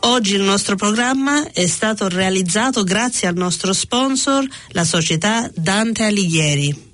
Oggi il nostro programma è stato realizzato grazie al nostro sponsor, la società Dante Alighieri.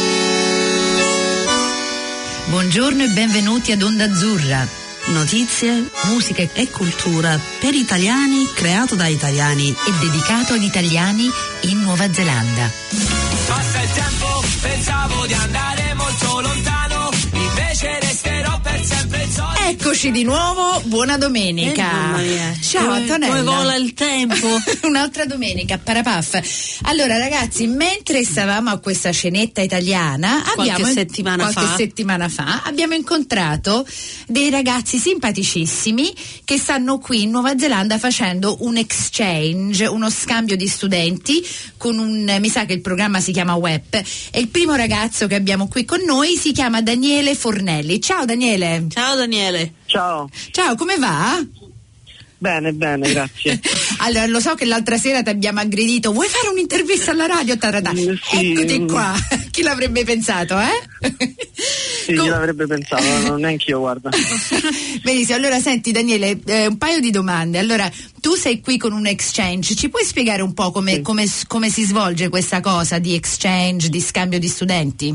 Buongiorno e benvenuti ad Onda Azzurra. Notizie, musica e cultura per italiani, creato da italiani e dedicato agli italiani in Nuova Zelanda. Passa il tempo, pensavo di andare molto lontano, invece resterò per sempre il sole. Eccoci di nuovo, buona domenica. Mamma mia. Ciao Antonella. Come vola il tempo. Un'altra domenica, parapaff. Allora ragazzi, mentre stavamo a questa cenetta italiana, qualche settimana fa abbiamo incontrato dei ragazzi simpaticissimi che stanno qui in Nuova Zelanda facendo un exchange, uno scambio di studenti con mi sa che il programma si chiama WEP, e il primo ragazzo che abbiamo qui con noi si chiama Daniele Fornelli. Ciao Daniele. Ciao Daniele. Ciao. Ciao, come va? Bene, grazie. Allora, lo so che l'altra sera ti abbiamo aggredito. Vuoi fare un'intervista alla radio? Sì. Eccoti qua. Chi l'avrebbe pensato, Sì, chi l'avrebbe pensato, non neanche io, guarda. Benissimo, allora senti Daniele, un paio di domande. Allora, tu sei qui con un exchange, ci puoi spiegare un po' come si svolge questa cosa di exchange, di scambio di studenti?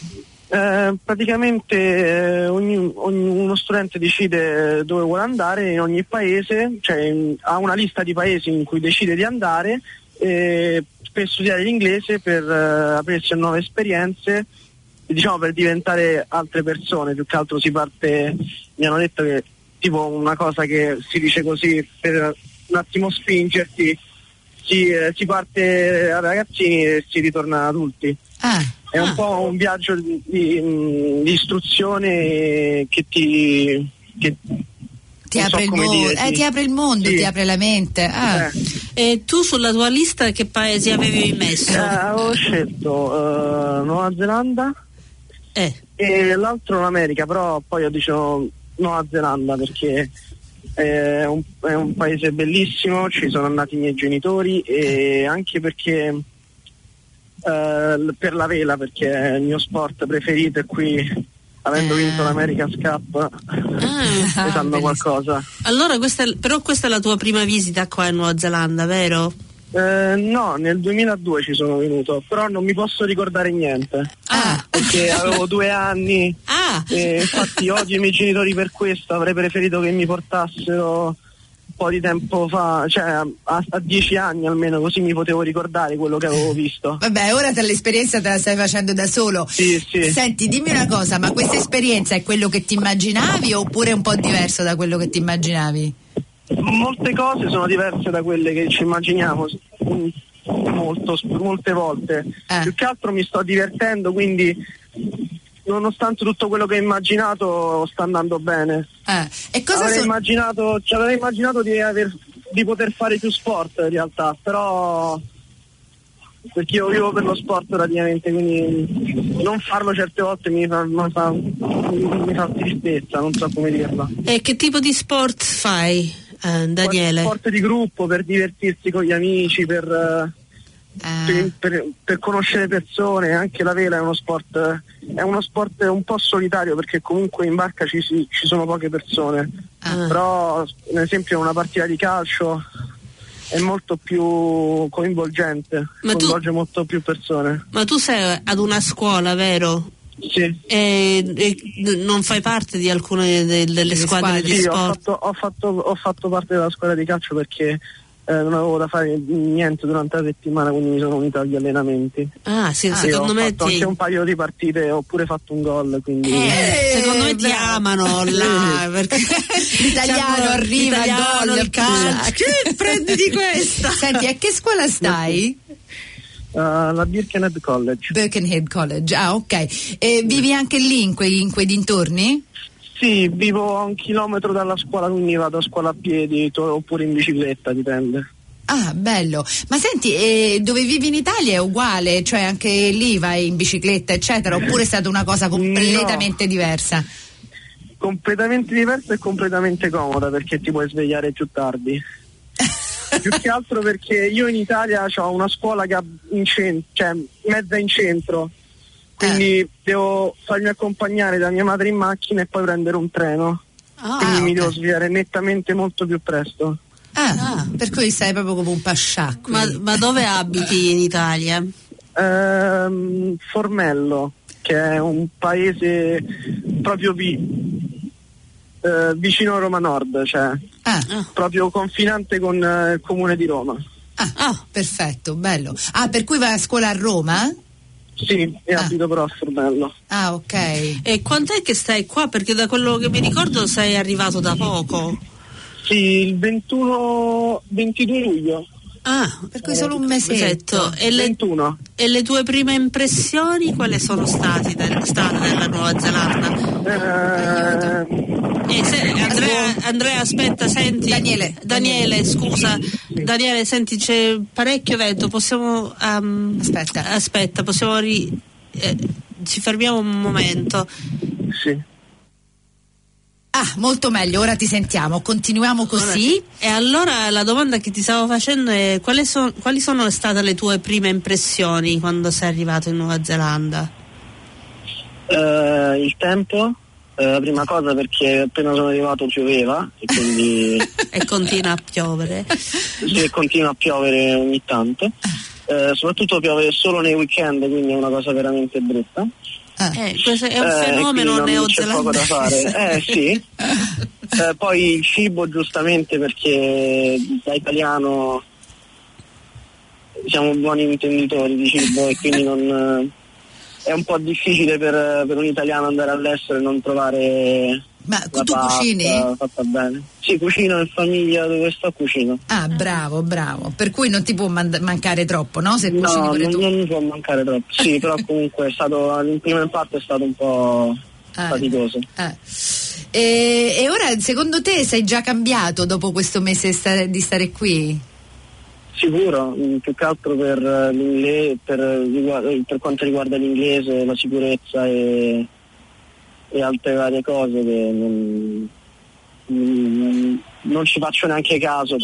Praticamente uno studente decide dove vuole andare in ogni paese, cioè ha una lista di paesi in cui decide di andare per studiare l'inglese, per aprirsi a nuove esperienze, diciamo per diventare altre persone. Più che altro si parte, mi hanno detto che tipo una cosa che si dice così per un attimo spingerti, si parte da ragazzini e si ritorna adulti. È un po' un viaggio di istruzione che ti apre il mondo, ti apre il mondo, sì. Ti apre la mente. E tu sulla tua lista che paesi avevi messo? Avevo scelto Nuova Zelanda e l'altro l'America, però poi ho deciso Nuova Zelanda perché è un paese bellissimo, ci sono andati i miei genitori, e anche perché per la vela, perché è il mio sport preferito, e qui avendo vinto l'America's Cup ne sanno qualcosa. Allora questa è la tua prima visita qua in Nuova Zelanda, vero? No, nel 2002 ci sono venuto, però non mi posso ricordare niente perché avevo 2 anni e infatti odio i miei genitori per questo. Avrei preferito che mi portassero un po' di tempo fa, cioè a 10 anni almeno, così mi potevo ricordare quello che avevo visto. Vabbè, ora l'esperienza te la stai facendo da solo. Sì. Senti, dimmi una cosa, ma questa esperienza è quello che ti immaginavi oppure è un po' diverso da quello che ti immaginavi? Molte cose sono diverse da quelle che ci immaginiamo, molte volte. Più che altro mi sto divertendo, quindi nonostante tutto quello che ho immaginato sta andando bene. E cosa avrei immaginato di poter fare più sport in realtà, però perché io vivo per lo sport praticamente, quindi non farlo certe volte mi fa tristezza, non so come dirla. E che tipo di sport fai, Daniele? Sport di gruppo, per divertirsi con gli amici, per conoscere persone. Anche la vela è uno sport un po' solitario, perché comunque in barca ci sono poche persone, però ad esempio una partita di calcio è molto più coinvolgente, coinvolge molto più persone. Ma tu sei ad una scuola, vero? Sì. E non fai parte di alcune delle squadre di sport? Ho fatto parte della squadra di calcio perché non avevo da fare niente durante la settimana, quindi mi sono unito agli allenamenti. Secondo me ho fatto anche un paio di partite, ho pure fatto un gol, quindi secondo me ti amano là, perché l'italiano arriva, gol, il calcio. Prendi di questa. Senti, a che scuola stai? La Birkenhead College. Birkenhead College, ok. E vivi anche lì in quei dintorni? Sì, vivo a 1 chilometro dalla scuola, quindi vado a scuola a piedi oppure in bicicletta, dipende. Bello. Ma senti, dove vivi in Italia è uguale? Cioè anche lì vai in bicicletta, eccetera? Oppure è stata una cosa completamente diversa? Completamente diversa e completamente comoda, perché ti puoi svegliare più tardi. Più che altro perché io in Italia ho una scuola che mezza in centro, quindi devo farmi accompagnare da mia madre in macchina e poi prendere un treno, quindi mi devo svegliare nettamente molto più presto. Per cui stai proprio come un pascià qui. Ma dove abiti in Italia? Formello, che è un paese proprio vicino a Roma Nord, cioè proprio confinante con il comune di Roma. Perfetto, bello. Per cui vai a scuola a Roma? Sì, e abito però a Formello. Ok. E quant'è che stai qua? Perché da quello che mi ricordo sei arrivato da poco. Sì, il 22 luglio. Per cui solo un mesetto. E le tue prime impressioni quali sono state della Nuova Zelanda? Andrea, aspetta, senti. Daniele, scusa. Sì. Daniele, senti, c'è parecchio vento, possiamo aspetta, possiamo ci fermiamo un momento. Sì. Molto meglio, ora ti sentiamo, continuiamo così. E allora la domanda che ti stavo facendo è quali sono state le tue prime impressioni quando sei arrivato in Nuova Zelanda? Il tempo, la prima cosa, perché appena sono arrivato pioveva e quindi e continua a piovere. Sì, continua a piovere ogni tanto, soprattutto piove solo nei weekend, quindi è una cosa veramente brutta. Questo è un fenomeno neozelandese. C'è poco da fare. Sì. Poi il cibo, giustamente, perché da italiano siamo buoni intenditori di cibo e quindi è un po' difficile per un italiano andare all'estero e non trovare. Ma tu cucini? Fatta bene. Sì, cucino in famiglia dove sto, cucino. Bravo. Per cui non ti può mancare troppo, no? Se cucini pure tu. Non mi può mancare troppo. Sì, però comunque il primo impatto è stato un po' faticoso. E ora, secondo te, sei già cambiato dopo questo mese di stare qui? Sicuro, più che altro per l'inglese, per quanto riguarda l'inglese, la sicurezza e altre varie cose che non ci faccio neanche caso,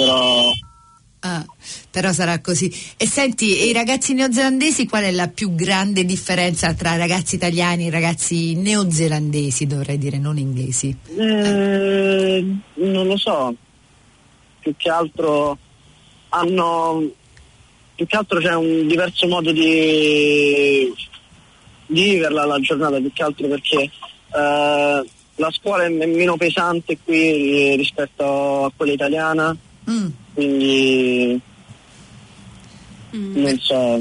però sarà così. E senti, i ragazzi neozelandesi, qual è la più grande differenza tra ragazzi italiani e ragazzi neozelandesi, dovrei dire, non inglesi? Non lo so, più che altro c'è un diverso modo di viverla la giornata, più che altro perché la scuola è meno pesante qui rispetto a quella italiana, quindi non so,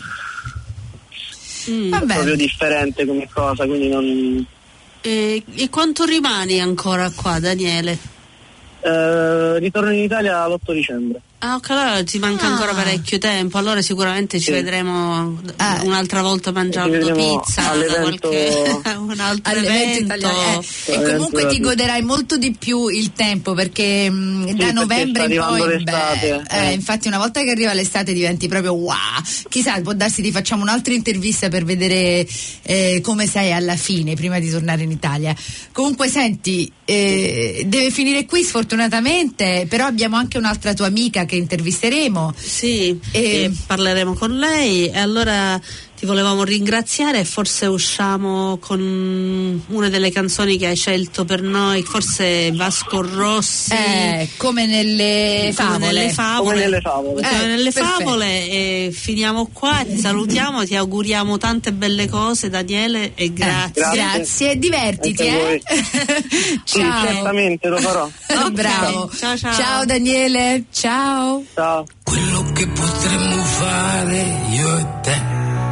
è proprio differente come cosa, quindi non. E quanto rimani ancora qua, Daniele? Ritorno in Italia l'8 dicembre. Ok, allora ti manca ancora parecchio tempo, allora sicuramente ci vedremo un'altra volta mangiando pizza da un altro evento. E comunque ti goderai molto di più il tempo, perché da novembre in poi infatti una volta che arriva l'estate diventi proprio wow. Chissà, può darsi ti facciamo un'altra intervista per vedere come sei alla fine, prima di tornare in Italia. Comunque senti, deve finire qui sfortunatamente, però abbiamo anche un'altra tua amica che intervisteremo. Sì, e parleremo con lei, e allora ti volevamo ringraziare e forse usciamo con una delle canzoni che hai scelto per noi, forse Vasco Rossi, come nelle favole. Come nelle favole. E finiamo qua, ti salutiamo, ti auguriamo tante belle cose, Daniele, e grazie, divertiti. Ciao. Sì, certamente lo farò. Bravo. Ciao Daniele, ciao. Quello che potremmo fare io e te,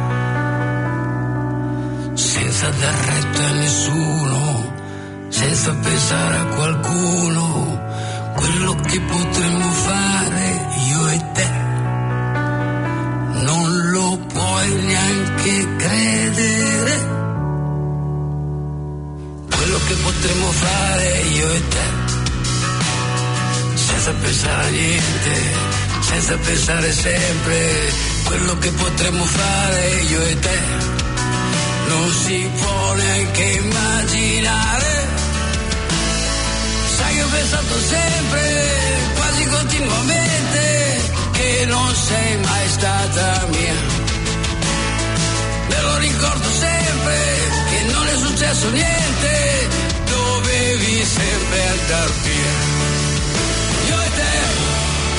senza dar retta a nessuno, senza pensare a qualcuno, quello che potremmo fare io e te, non lo puoi neanche credere, quello che potremmo fare io e te, senza pensare a niente, senza pensare sempre, quello che potremmo fare io e te, non si può neanche immaginare. Sai che ho pensato sempre, quasi continuamente, che non sei mai stata mia. Me lo ricordo sempre, che non è successo niente, dovevi sempre andar via. Io e te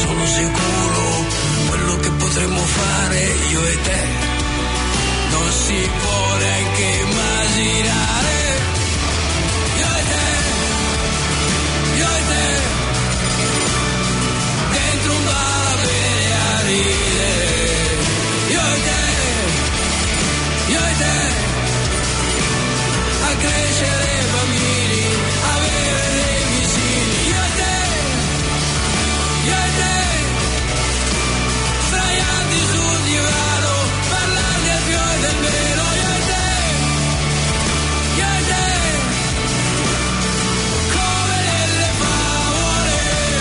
sono sicuro, quello che potremmo fare io e te non si può neanche immaginare. Io e te, dentro un bar a bere a ridere. Io e te, a crescere bambini, avere dei vicini. Io e te, sdraiati sul divano, parlare del più e del meno. Io e te, come nelle favole.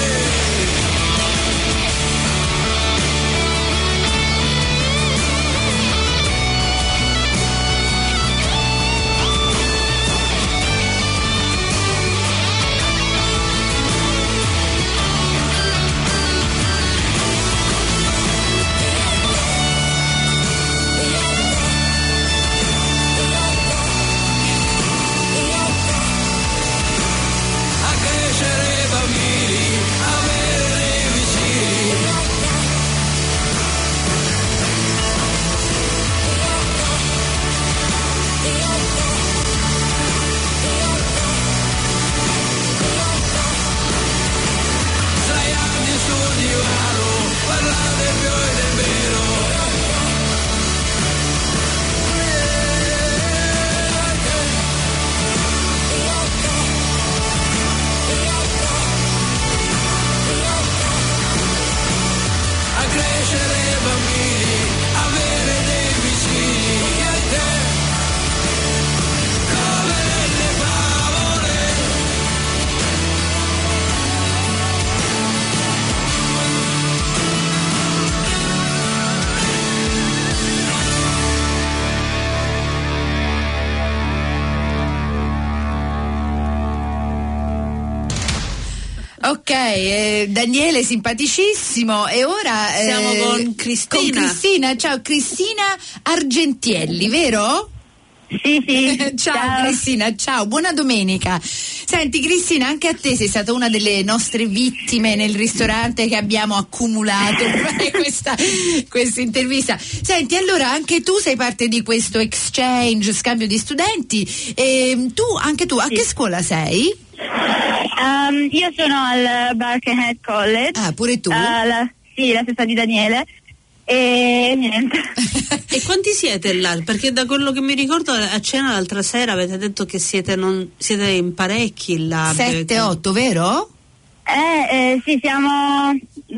A crescere bambini, avere dei vicini. Sdraiati sul divano, parlare del più e del meno. A crescere bambini, avere dei vicini. Io e te, come nelle favole. Ok, Daniele simpaticissimo, e ora Siamo con Cristina. Con Cristina, ciao Cristina Argentielli, vero? Sì. Ciao Cristina, ciao, buona domenica. Senti Cristina, anche a te sei stata una delle nostre vittime nel ristorante che abbiamo accumulato per fare questa intervista. Senti, allora anche tu sei parte di questo exchange, scambio di studenti, e anche tu a che scuola sei? Io sono al Birkenhead College. Ah, pure tu? La stessa di Daniele. E niente. E quanti siete là? Perché da quello che mi ricordo a cena l'altra sera avete detto che siete in parecchi là. 7-8, vero? Sì, siamo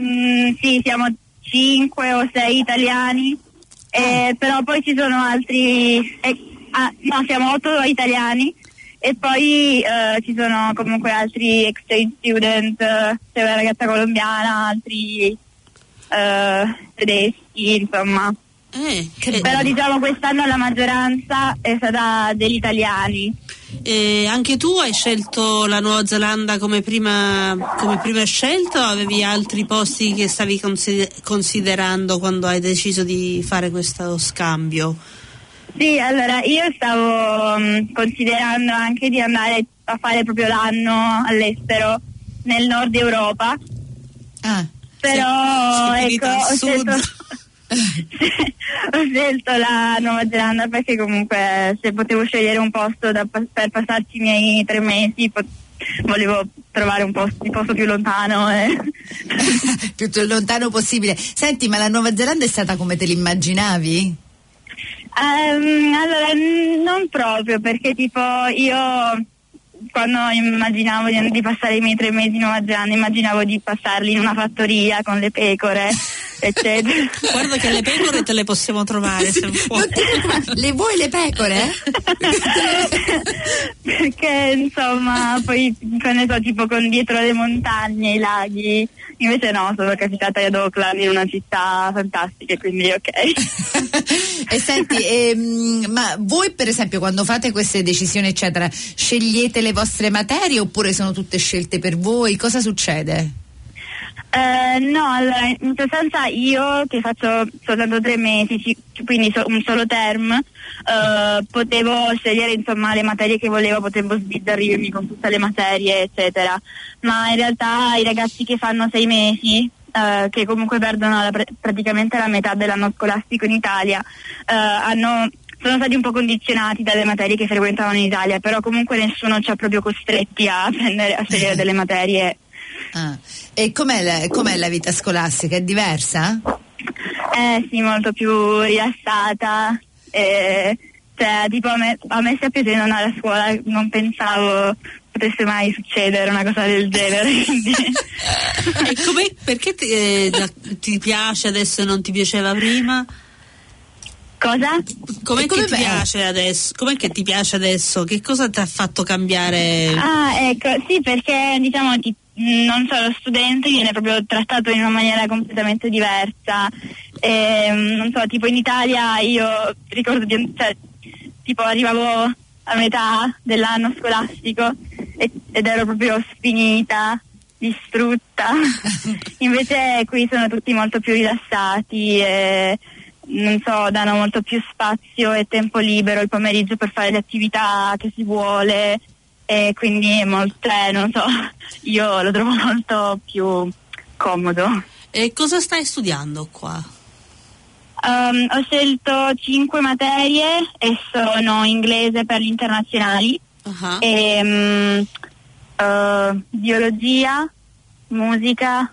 5 o 6 italiani, però poi ci sono altri, no, siamo 8 italiani. E poi ci sono comunque altri exchange student, c'è una ragazza colombiana, altri tedeschi, insomma. Però diciamo quest'anno la maggioranza è stata degli italiani. Anche tu hai scelto la Nuova Zelanda come prima scelta, o avevi altri posti che stavi considerando quando hai deciso di fare questo scambio? Sì, allora io stavo considerando anche di andare a fare proprio l'anno all'estero nel nord Europa. Però ecco, ho scelto la Nuova Zelanda perché comunque se potevo scegliere un posto per passarci i miei 3 mesi volevo trovare un posto più lontano. Più lontano possibile. Senti, ma la Nuova Zelanda è stata come te l'immaginavi? Allora non proprio, perché tipo io quando immaginavo di passare i miei 3 mesi in Nuova Zelanda immaginavo di passarli in una fattoria con le pecore eccetera. Guarda che le pecore te le possiamo trovare se vuoi. Le vuoi le pecore? Perché insomma poi ne so, tipo con dietro le montagne, i laghi. Invece no, sono capitata ad Auckland, in una città fantastica, quindi ok. E senti, ma voi per esempio quando fate queste decisioni eccetera, scegliete le vostre materie oppure sono tutte scelte per voi? Cosa succede? No, allora in sostanza io che faccio soltanto 3 mesi, quindi un solo term, potevo scegliere insomma le materie che volevo, potevo sbizzarrirmi con tutte le materie eccetera, ma in realtà i ragazzi che fanno 6 mesi che comunque perdono praticamente la metà dell'anno scolastico in Italia, sono stati un po' condizionati dalle materie che frequentavano in Italia, però comunque nessuno ci ha proprio costretti a scegliere delle materie. E com'è la vita scolastica? È diversa? Sì, molto più rilassata. Cioè, tipo a me sia piaciuto non andare a scuola, non pensavo potesse mai succedere una cosa del genere. E perché ti piace adesso e non ti piaceva prima? Cosa? Com'è che ti piace adesso? Com'è che ti piace adesso? Che cosa ti ha fatto cambiare? Ecco, sì, perché diciamo non so, lo studente viene proprio trattato in una maniera completamente diversa. Non so, tipo in Italia io ricordo tipo arrivavo a metà dell'anno scolastico ed ero proprio sfinita, distrutta. Invece qui sono tutti molto più rilassati e non so, danno molto più spazio e tempo libero il pomeriggio per fare le attività che si vuole, e quindi è molto, non so, io lo trovo molto più comodo. E cosa stai studiando qua? Ho scelto 5 materie e sono inglese per gli internazionali, e biologia, musica,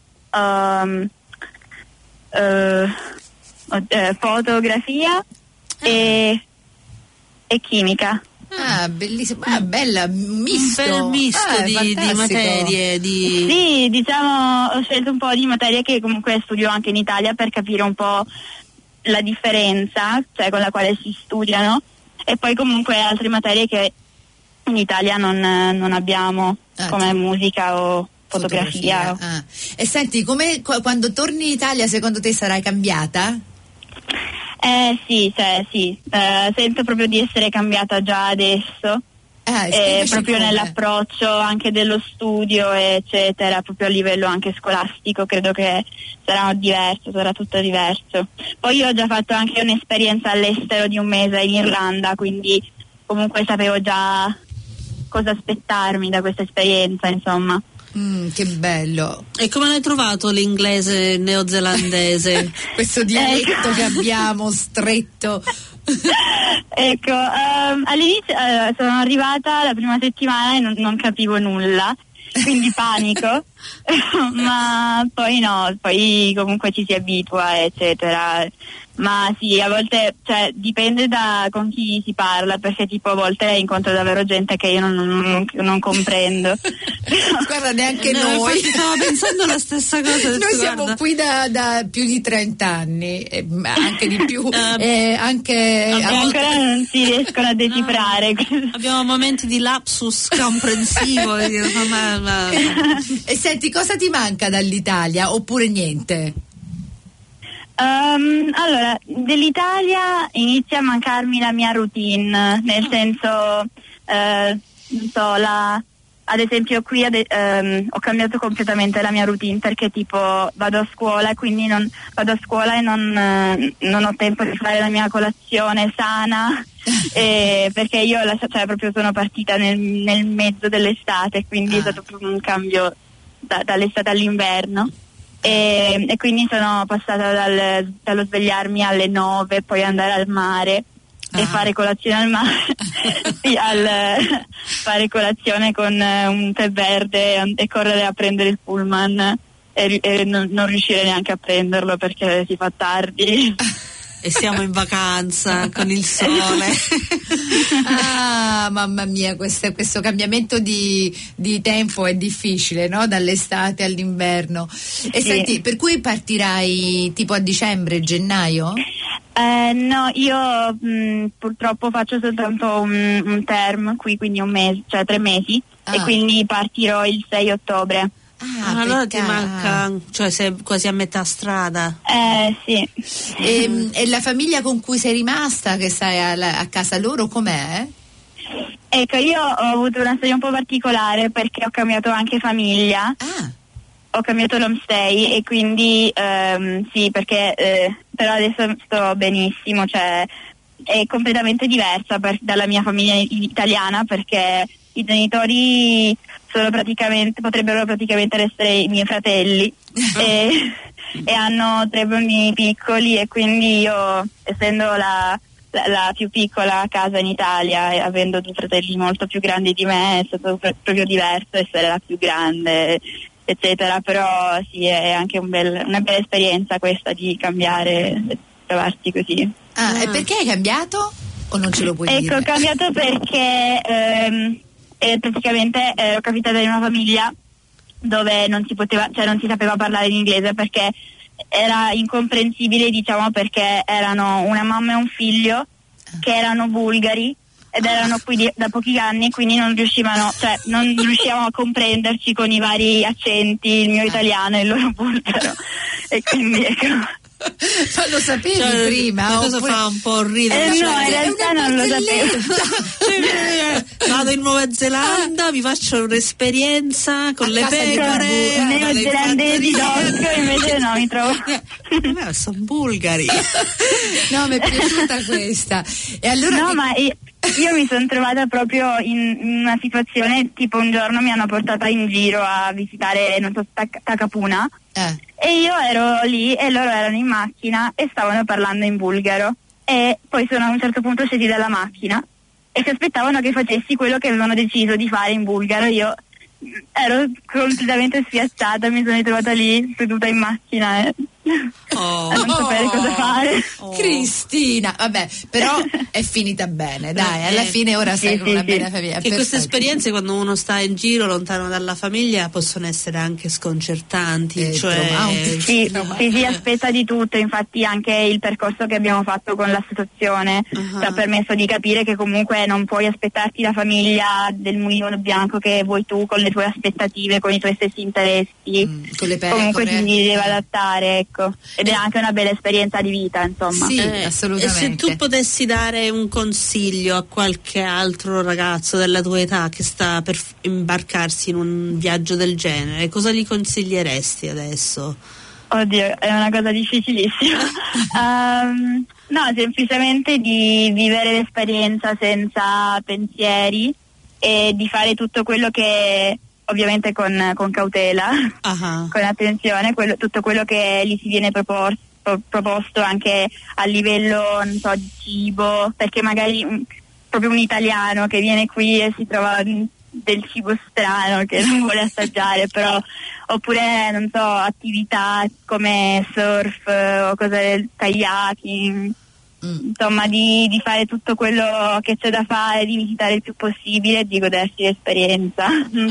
fotografia e chimica. Bellissimo, bella, misto. Un bel misto di materie. Sì, diciamo, ho scelto un po' di materie che comunque studio anche in Italia per capire un po' la differenza, cioè con la quale si studiano, e poi comunque altre materie che in Italia non abbiamo, come musica o fotografia. E senti, quando torni in Italia secondo te sarai cambiata? Sì, sento proprio di essere cambiata già adesso, proprio nell'approccio anche dello studio eccetera, proprio a livello anche scolastico credo che sarà tutto diverso. Poi io ho già fatto anche un'esperienza all'estero di un mese in Irlanda, quindi comunque sapevo già cosa aspettarmi da questa esperienza, insomma. Che bello. E come l'hai trovato l'inglese neozelandese? Questo dialetto che abbiamo stretto. Ecco, all'inizio sono arrivata la prima settimana e non capivo nulla, quindi panico, ma poi no, poi comunque ci si abitua eccetera. Ma sì, a volte, cioè, dipende da con chi si parla, perché tipo a volte incontro davvero gente che io non comprendo. Guarda, neanche noi. Stavo pensando la stessa cosa. Noi siamo qui da più di 30 anni, anche di più. Ancora non si riescono a decifrare. Abbiamo momenti di lapsus comprensivo. E senti, cosa ti manca dall'Italia oppure niente? Allora, dell'Italia inizia a mancarmi la mia routine, nel senso, non so, ad esempio qui ho cambiato completamente la mia routine, perché tipo vado a scuola e quindi non ho tempo di fare la mia colazione sana, perché io proprio sono partita nel mezzo dell'estate, quindi è stato proprio un cambio dall'estate all'inverno. E quindi sono passata dallo svegliarmi alle 9, poi andare al mare e fare colazione al mare fare colazione con un tè verde e correre a prendere il pullman e non riuscire neanche a prenderlo perché si fa tardi. E siamo in vacanza con il sole. Mamma mia, questo cambiamento di tempo è difficile, no? Dall'estate all'inverno. E sì. Senti, per cui partirai tipo a dicembre, gennaio? No, io purtroppo faccio soltanto un term qui, quindi un mese, cioè 3 mesi, e quindi partirò il 6 ottobre. Allora ti manca, cioè sei quasi a metà strada. Sì. E la famiglia con cui sei rimasta, che stai a casa loro, com'è? Ecco, io ho avuto una storia un po' particolare perché ho cambiato anche famiglia. Ho cambiato l'homestay e quindi sì, perché però adesso sto benissimo, cioè è completamente diversa dalla mia famiglia italiana, perché i genitori potrebbero praticamente essere i miei fratelli e hanno 3 bambini piccoli, e quindi io, essendo la più piccola a casa in Italia e avendo 2 fratelli molto più grandi di me, è stato proprio diverso essere la più grande, eccetera. Però sì, è anche una bella esperienza questa di cambiare e trovarsi così. E perché hai cambiato? O non ce lo puoi dire? Ecco, ho cambiato perché praticamente ero capitata in una famiglia dove non si sapeva parlare in inglese, perché era incomprensibile, diciamo, perché erano una mamma e un figlio che erano bulgari ed erano qui da pochi anni, quindi non riuscivamo a comprenderci con i vari accenti, il mio italiano e il loro bulgaro, e quindi ecco. Ma lo sapevi prima? Cosa fa un po' ridere? No, in realtà non lo sapevo. Vado in Nuova Zelanda, mi faccio un'esperienza con le pecore. Neozelandesi d'occhio, invece no, mi trovo. Sono bulgari. No, mi è piaciuta questa. E allora ma io mi sono trovata proprio in una situazione, tipo un giorno mi hanno portata in giro a visitare, non so, Takapuna. E io ero lì e loro erano in macchina e stavano parlando in bulgaro, e poi a un certo punto scesi dalla macchina e si aspettavano che facessi quello che avevano deciso di fare in bulgaro. Io ero completamente spiazzata, mi sono ritrovata lì seduta in macchina e a non sapere cosa fare. Cristina, vabbè, però è finita bene, dai, alla fine ora sei con una bella famiglia. Che queste esperienze, quando uno sta in giro lontano dalla famiglia, possono essere anche sconcertanti, si aspetta di tutto. Infatti anche il percorso che abbiamo fatto con l'associazione ci ha permesso di capire che comunque non puoi aspettarti la famiglia del mulino bianco che vuoi tu, con le tue aspettative, con i tuoi stessi interessi, con le pecore. Comunque ti devi adattare, ecco. Ed è anche una bella esperienza di vita, insomma. Sì, assolutamente. E se tu potessi dare un consiglio a qualche altro ragazzo della tua età che sta per imbarcarsi in un viaggio del genere, cosa gli consiglieresti adesso? Oddio, è una cosa difficilissima. No, semplicemente di vivere l'esperienza senza pensieri e di fare tutto quello che, ovviamente con cautela, con attenzione, tutto quello che gli si viene proposto anche a livello, non so, di cibo, perché magari proprio un italiano che viene qui e si trova del cibo strano che non vuole assaggiare, però, oppure, non so, attività come surf o cose del kayaking. Insomma, di fare tutto quello che c'è da fare, di visitare il più possibile e di godersi l'esperienza.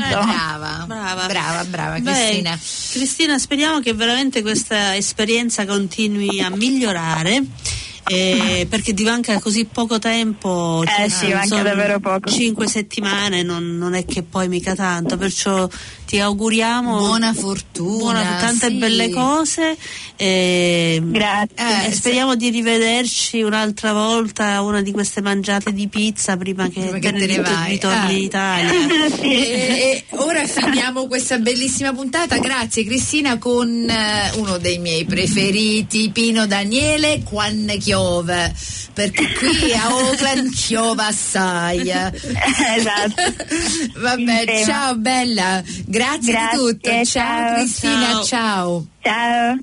Brava Cristina. Cristina, speriamo che veramente questa esperienza continui a migliorare. Perché ti manca così poco tempo, manca davvero poco. 5 settimane non è che poi mica tanto, perciò ti auguriamo buona fortuna, tante belle cose, grazie, e speriamo di rivederci un'altra volta a una di queste mangiate di pizza prima che te ne vai, ritorni in Italia. E ora finiamo questa bellissima puntata, grazie Cristina, con uno dei miei preferiti, Pino Daniele, Quan Chiove, perché qui a Oakland piove assai. Esatto. Vabbè, ciao bella, grazie di tutto. Ciao Cristina, ciao. Ciao.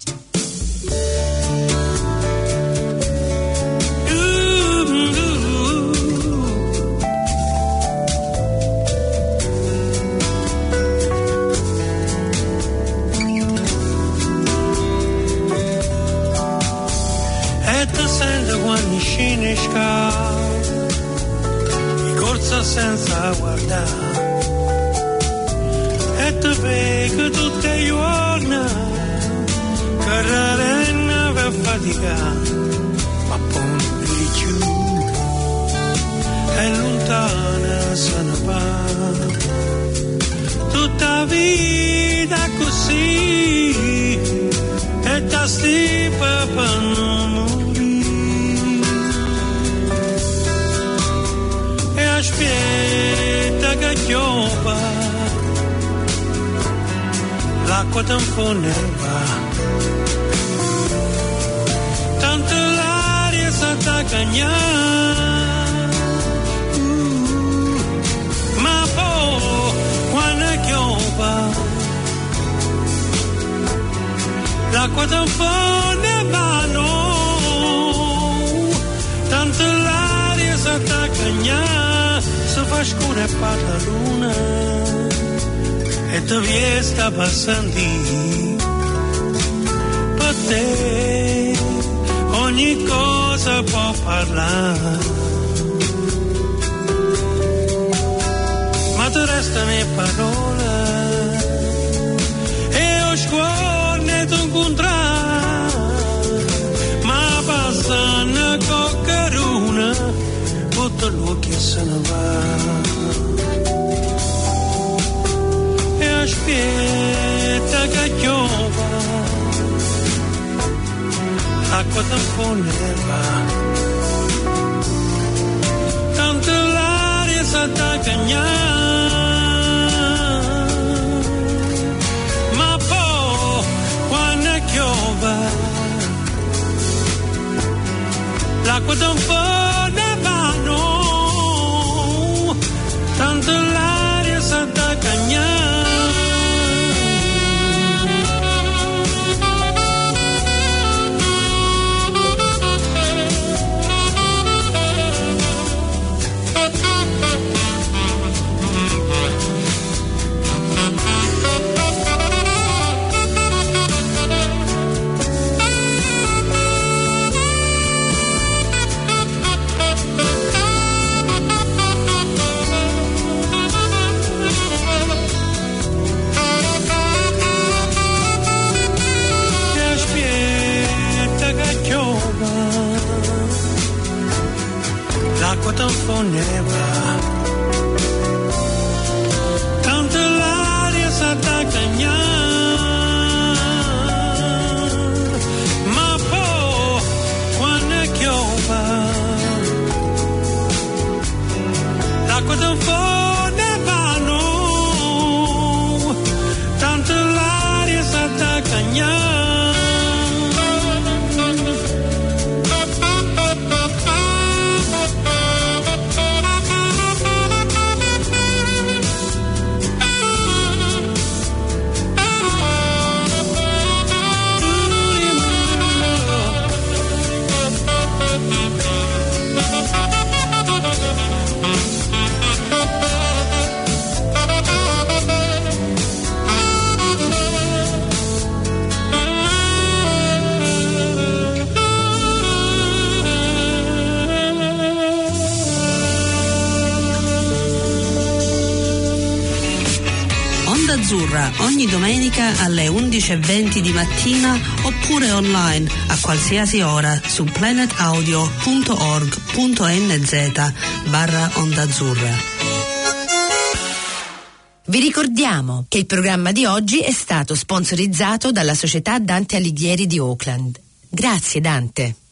E ti senti quando scende scala, di corsa senza guardare, e ti vedi tutte le giorni, che rarenna per faticare, ma poi di giù, è lontana se ne va, tutta vita così, e ti stipa per non morire, e aspetta che piova, l'acqua tampone va, tanto l'aria si attacca, ma poi quando piova l'acqua tampone mano, tanto l'aria si attacca, si fa scura e parla luna, e tu vi sta passando. Per te ogni cosa può parlare, ma tu restano le parole e ho scuole tu incontrare, ma passano coccaruna tutto lo che se ne va, e aspetta che piova, l'acqua tampone va, tanto l'aria si attacca, ma poi quando piove l'acqua tampone va, no, tanto l'aria si attacca. L'acqua tamponeva, tanto l'aria si attacca, ma poi quando piove l'acqua tamponeva, no, tanto l'aria si attacca. Azzurra ogni domenica alle 11:20 di mattina oppure online a qualsiasi ora su planetaudio.org.nz/Onda Azzurra. Vi ricordiamo che il programma di oggi è stato sponsorizzato dalla società Dante Alighieri di Auckland. Grazie Dante.